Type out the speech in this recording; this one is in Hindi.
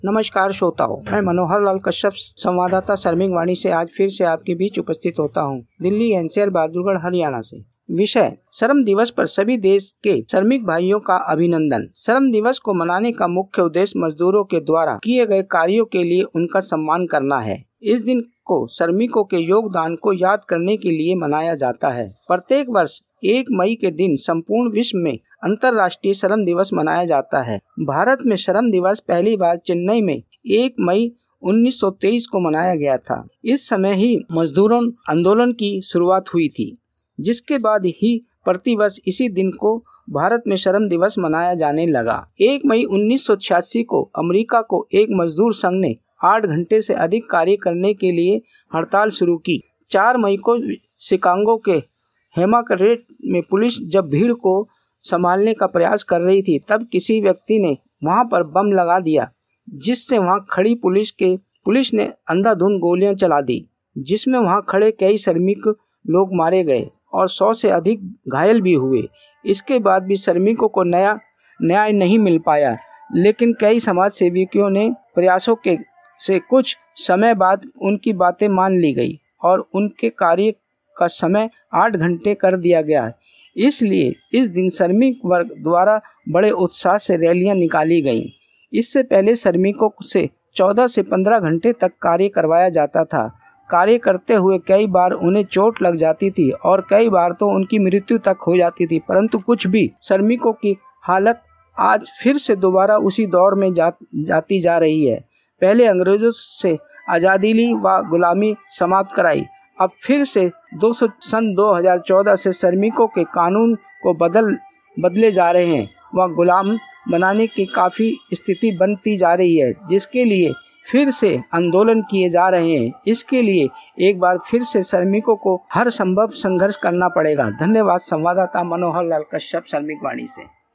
नमस्कार श्रोताओं, मैं मनोहर लाल कश्यप संवाददाता श्रमिक वाणी से आज फिर से आपके बीच उपस्थित होता हूं। दिल्ली एनसीआर बहादुरगढ़ हरियाणा से। विषय श्रम दिवस पर सभी देश के श्रमिक भाइयों का अभिनंदन। श्रम दिवस को मनाने का मुख्य उद्देश्य मजदूरों के द्वारा किए गए कार्यों के लिए उनका सम्मान करना है। इस दिन को श्रमिकों के योगदान को याद करने के लिए मनाया जाता है। प्रत्येक वर्ष 1 मई के दिन संपूर्ण विश्व में अंतर्राष्ट्रीय श्रम दिवस मनाया जाता है। भारत में श्रम दिवस पहली बार चेन्नई में 1 मई 1923 को मनाया गया था। इस समय ही मजदूरों आंदोलन की शुरुआत हुई थी, जिसके बाद ही प्रतिवर्ष इसी दिन को भारत में श्रम दिवस मनाया जाने लगा। 1 मई 1986 को अमेरिका को एक मजदूर संघ ने 8 घंटे से अधिक कार्य करने के लिए हड़ताल शुरू की। 4 मई को शिकागो के हेमाकरेट में पुलिस जब भीड़ को संभालने का प्रयास कर रही थी, तब किसी व्यक्ति ने वहां पर बम लगा दिया, जिससे वहां खड़ी पुलिस ने अंधाधुंध गोलियां चला दी, जिसमें वहां खड़े कई श्रमिक लोग मारे गए और 100 से अधिक घायल भी हुए। इसके बाद भी श्रमिकों को न्याय नहीं मिल पाया, लेकिन कई समाज सेवियों ने प्रयासों से कुछ समय बाद उनकी बातें मान ली गई और उनके कार्य का समय 8 घंटे कर दिया गया। इसलिए इस दिन श्रमिक वर्ग द्वारा बड़े उत्साह से रैलियां निकाली गईं। इससे पहले श्रमिकों से 14 से 15 घंटे तक कार्य करवाया जाता था। कार्य करते हुए कई बार उन्हें चोट लग जाती थी और कई बार तो उनकी मृत्यु तक हो जाती थी, परंतु कुछ भी श्रमिकों की हालत आज फिर से दोबारा उसी दौर में जाती जा रही है। पहले अंग्रेजों से आज़ादी ली व गुलामी समाप्त कराई, अब फिर से सन 2014 से श्रमिकों के कानून को बदले जा रहे हैं व गुलाम बनाने की काफ़ी स्थिति बनती जा रही है, जिसके लिए फिर से आंदोलन किए जा रहे हैं। इसके लिए एक बार फिर से श्रमिकों को हर संभव संघर्ष करना पड़ेगा। धन्यवाद। संवाददाता मनोहर लाल कश्यप, श्रमिक वाणी से।